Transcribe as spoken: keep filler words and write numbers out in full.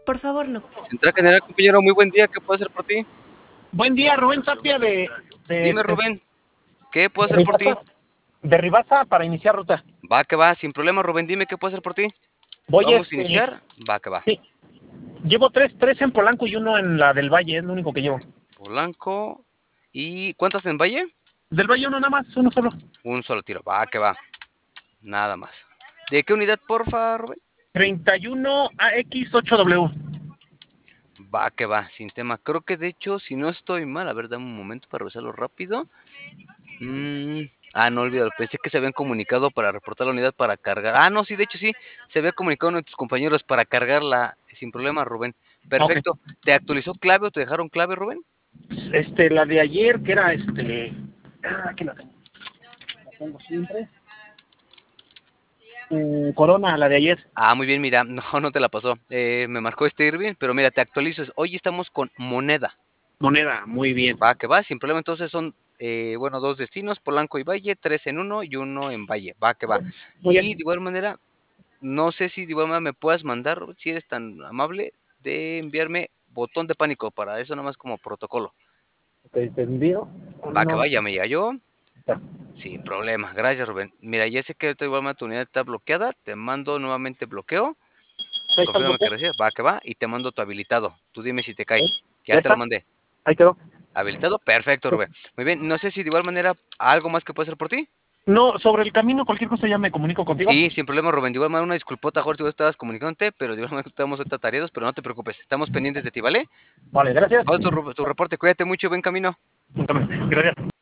Por favor, no. Central General, compañero, muy buen día, ¿qué puedo hacer por ti? Buen día, Rubén Tapia de, de, Dime, Rubén, ¿qué puedo de hacer por ti? Ribasa, de Ribasa para iniciar ruta. Va que va, sin problema, Rubén, dime qué puedo hacer por ti. Voy Vamos a este, iniciar, va que va. sí, llevo tres, tres en Polanco y uno en la del Valle, es lo único que llevo. Polanco, ¿y cuántas en Valle? Del Valle uno nada más, uno solo. Un solo tiro, va que va, nada más. ¿De qué unidad, porfa, Rubén? treinta y uno A X ocho W. Va que va, sin tema. Creo que de hecho, si no estoy mal, a ver, dame un momento para revisarlo rápido. Mm, ah, no olvídalo, pensé que se habían comunicado para reportar la unidad para cargar. Ah, no, sí, de hecho sí, se había comunicado uno de tus compañeros para cargarla sin problema, Rubén. Ok. Perfecto. ¿Te actualizó clave o te dejaron clave, Rubén? Este, la de ayer, que era este. Ah, aquí la tengo. La tengo siempre. Uh, Corona, la de ayer. Ah, muy bien, mira, no, no te la pasó. Eh, me marcó este Irving, pero mira, te actualizo. Hoy estamos con moneda. Moneda, muy bien. Va, que va, sin problema. Entonces son, eh, bueno, dos destinos, Polanco y Valle, tres en uno y uno en Valle. Va, que va. Muy Y de bien. igual manera, no sé si de igual manera me puedas mandar, si eres tan amable, de enviarme botón de pánico para eso, nada más como protocolo. Te, te envío. Va, que Uno. va, ya me llegó. Sin problema. Gracias, Rubén. Mira, ya sé que ahorita igual manera tu unidad está bloqueada. Te mando nuevamente bloqueo. Ahí está el Confírmame que botón. recibes. Va, que va. Y te mando tu habilitado. Tú dime si te cae. Ya Ya te lo está. mandé. Ahí quedó. ¿Habilitado? Perfecto, Rubén. Muy bien. No sé si de igual manera algo más que pueda hacer por ti. No, sobre el camino, cualquier cosa ya me comunico contigo. Sí, sin problema, Rubén. De igual manera, una disculpota, Jorge, tú estabas comunicándote, pero de igual manera estamos ahorita tareados, pero no te preocupes. Estamos pendientes de ti, ¿vale? Vale, gracias. Haz tu, tu reporte. Cuídate mucho y buen camino. Gracias.